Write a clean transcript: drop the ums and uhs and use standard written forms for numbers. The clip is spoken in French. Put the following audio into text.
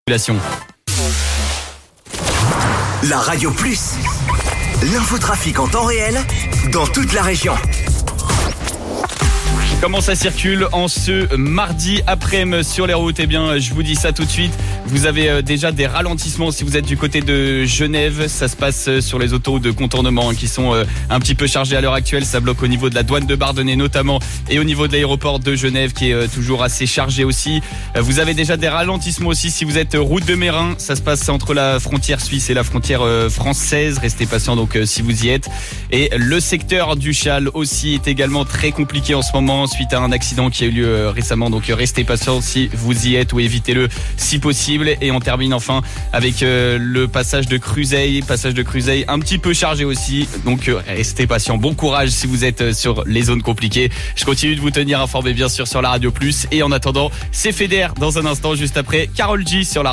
La Radio Plus, l'infotrafic en temps réel dans toute la région. Comment ça circule en ce mardi après-midi sur les routes? Eh bien, je vous dis ça tout de suite. Vous avez déjà des ralentissements si vous êtes du côté de Genève. Ça se passe sur les autoroutes de contournement qui sont un petit peu chargées à l'heure actuelle. Ça bloque au niveau de la douane de Bardonnay notamment et au niveau de l'aéroport de Genève qui est toujours assez chargé aussi. Vous avez déjà des ralentissements aussi si vous êtes route de Meyrin. Ça se passe entre la frontière suisse et la frontière française. Restez patient donc si vous y êtes. Et le secteur du Châle aussi est également très compliqué en ce moment suite à un accident qui a eu lieu récemment. Donc restez patient si vous y êtes ou évitez-le si possible. Et on termine enfin avec le passage de Cruzeil un petit peu chargé aussi. Donc restez patient. Bon courage si vous êtes sur les zones compliquées. Je continue de vous tenir informé bien sûr sur la Radio Plus. Et en attendant, c'est Feder dans un instant juste après Karol G sur la